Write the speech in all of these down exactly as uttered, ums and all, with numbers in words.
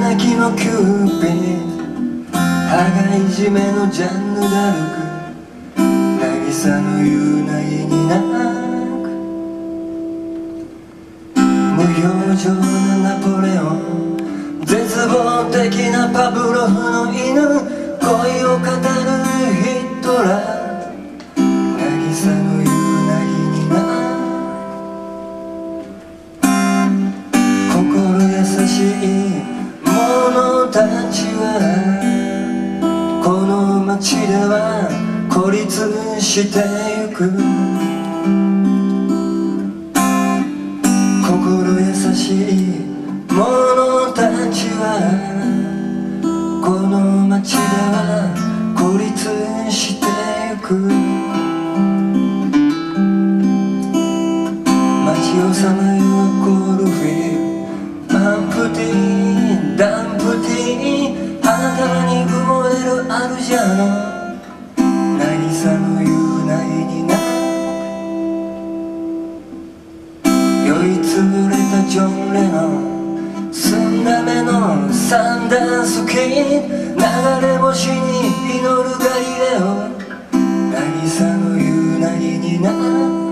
泣きのキューピッド、羽交い締めのジャンヌ・ダルク、渚の夕凪に泣く、無表情なナポレオン、絶望的なパブロフの犬、恋を語るヒットラー、渚の夕凪に泣く、心優しい者たちはこの街では孤立してゆく、心優しい者たちはこの街では孤立してゆく、街をさまようコールフィール、アンプティーダンプティー、花束に埋もれるアルジャーノ、渚の夕凪に泣く、酔いつぶれたジョン・レノン、澄んだ目のサンダースキー、流れ星に祈るガリレオ、渚の夕凪に泣く、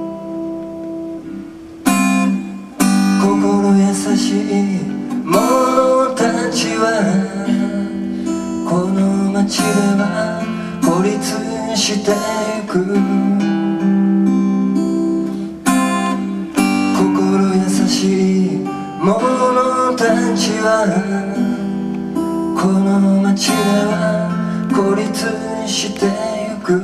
心優しい者たちはこの街では孤立してゆく、心優しい者たちはこの街では孤立してゆく、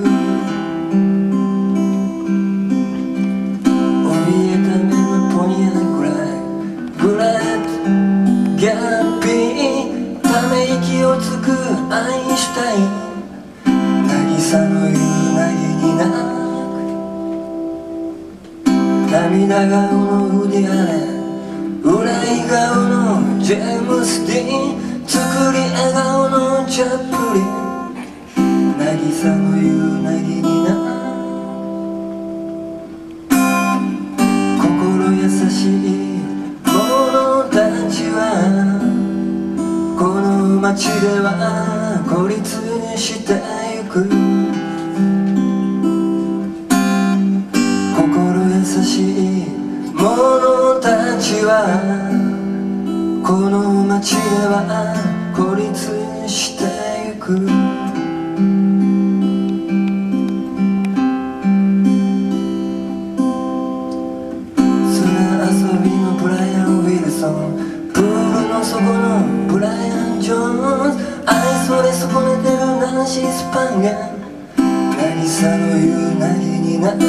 怯えた目のポニアグライグラッドギャッピー、ため息をつくアインシュタイン、渚の夕凪に泣く、涙顔のウディアレン、憂い顔のジェームス・ディーン、作り笑顔のチャップリン、渚の夕凪に泣く、心優しい者たちはこの街では孤立してゆく、心優しい者たちはこの街では孤立してゆく、砂遊びのブライアン・ウィルソン、プールの底のブライアン・ジョーンズ、愛それ損ねてるナンシー・スパンが渚の夕凪に泣く、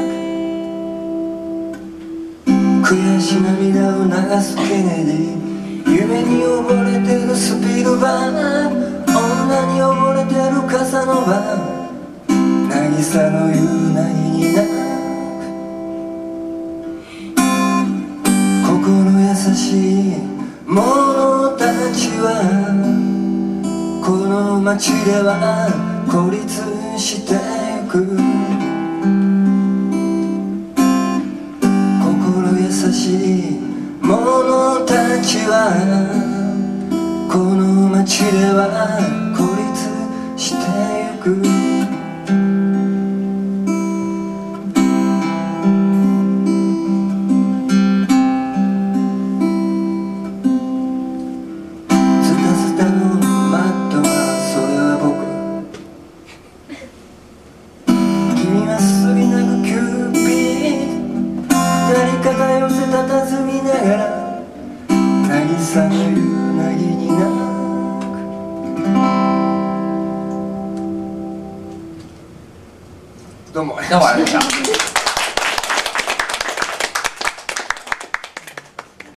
悔し涙を流すケネディ、夢に溺れてるスピルバーグ、女に溺れてるカサノバ、渚の夕凪に泣く、心優しい者たちはこの街では孤立してゆく、心優しい者たちはこの街では孤立してゆく、ズタズタのマットがそれは僕、君はすり泣くキューピッド、二人肩寄せ佇みながら渚の夕凪に泣く。どうもどうもありがとうございました。